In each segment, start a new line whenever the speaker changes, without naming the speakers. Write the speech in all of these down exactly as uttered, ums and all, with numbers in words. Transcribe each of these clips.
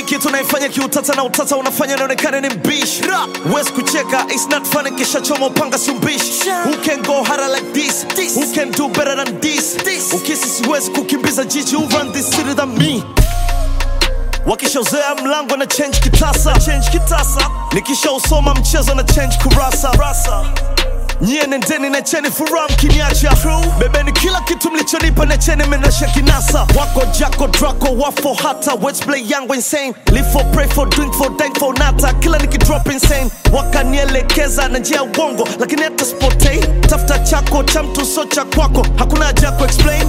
kitu naifanya kiutata na utata unafanya naonekana ni mbishi. Wezi kucheka, it's not funny kisha choma upanga si mbishi. Who can go harder like this? this? Who can do better than this? this? Ukisi siwezi kukimbiza jiji, who run this city than me? Wakishauzea mlango na change kitasa, change kitasa. Nikisha usoma mchezo na change kurasa, rasa. Nyie nendeni na cheni furaha mkiniacha. Bebeni kila kitu mlichonipa na cheni menasha kinasa. Wako jako drako wafo hata let's play yangu insane. Live for, pray for, drink for, thank for nata. Kila niki drop insane. Wakanielekeza na njia uongo lakini hata spotei. Tafuta chako cha mtu so cha kwako, hakuna haja ku explain.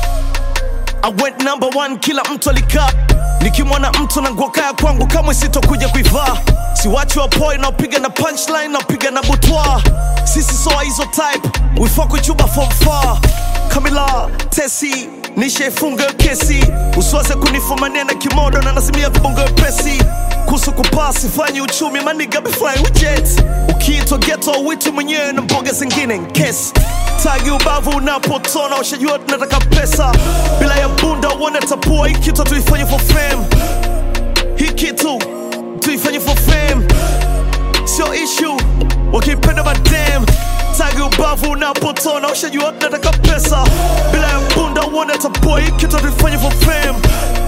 I went number one kila mtu alikaa. Nikimwona mtu na nguo kaya kwangu kamwe sitokuja kuivaa. Siwachi wa poi na upiga na punchline na upiga na butwa. Sisi soa hizo type, we fuck with you from far. Kamila, Tessie, nishe funga kesi. Usiwaze kunifumania na kimodo na nasimia vibongo pesi. Kusu kupasi, fanyi uchumi, maniga be flying with jets. Ukiitwa ghetto, witu mwenyewe na mboga zingine nkesi. Tagi ubavu unapotona, ushajua tunataka pesa. Bila ya bunda uone tapua, hii kitu tuifanye for fame. Hii kitu tuifanye for fame. Sio issue, wakipenda madam. Tagi ubavu unapotona, ushajua tunataka pesa. Bila ya bunda uone tapua, hii kitu tuifanye for fame.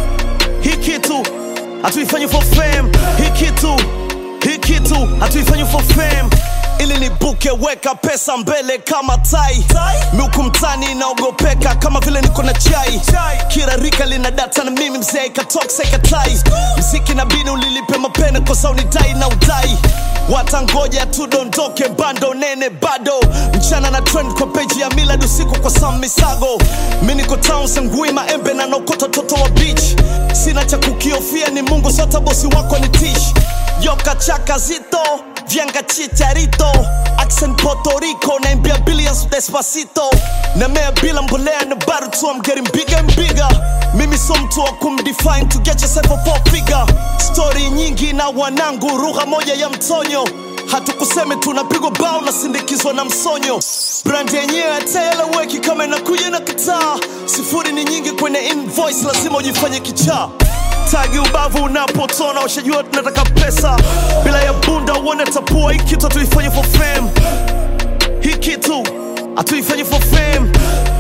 Hii kitu hatuifanyi for fame. Hii kitu, hii kitu hatuifanyi for fame. Ili nibuke weka pesa mbele kama tai. Miuku mtani naogopeka kama vile niko na chai. Kila rika lina data na mimi mzee katokse katai. Mziki na bini ulilipe mapene kwa sauni dai na udai. Watangoja tu dondoke bando nene bado. Mchana na trend kwa page ya Milad usiku kwa Sam Misago. Mimi niko town sengui maembe na nokota toto wa beach. Sina cha kukiofia ni Mungu sota bosi wako ni tish. Yoka chaka zito, Vianga chicharito. Accent Puerto Rico, naimbia billions despacito. Na mea bila mbolea na bado tu I'm getting bigger and bigger. Mimi so mtu wa kumdefine to get yourself a four figure. Story nyingi na wanangu, lugha moja ya mtonyo. Hatukuseme tunapigwa bao na sindikizwa na msonyo. Brand yenyewe hataeleweki kama inakuja na kitaa. Sifuri ni nyingi kwenye invoice, lazima ujifanye kichaa. Tagi ubavu unapotona, ushajua tunataka pesa. Bila ya bunda uone tapua, hii kitu hatuifanyi for fame. Hii kitu hatuifanyi for fame.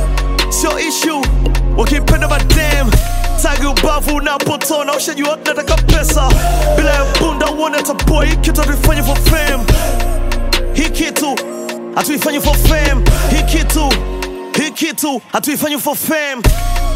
Sio issue, wakipenda madam. Tagi ubavu unapotona, ushajua tunataka pesa. Bila ya bunda uone tapua, hii kitu hatuifanyi for fame. Hii kitu hatuifanyi for fame. Hii kitu, hii kitu hatuifanyi for fame.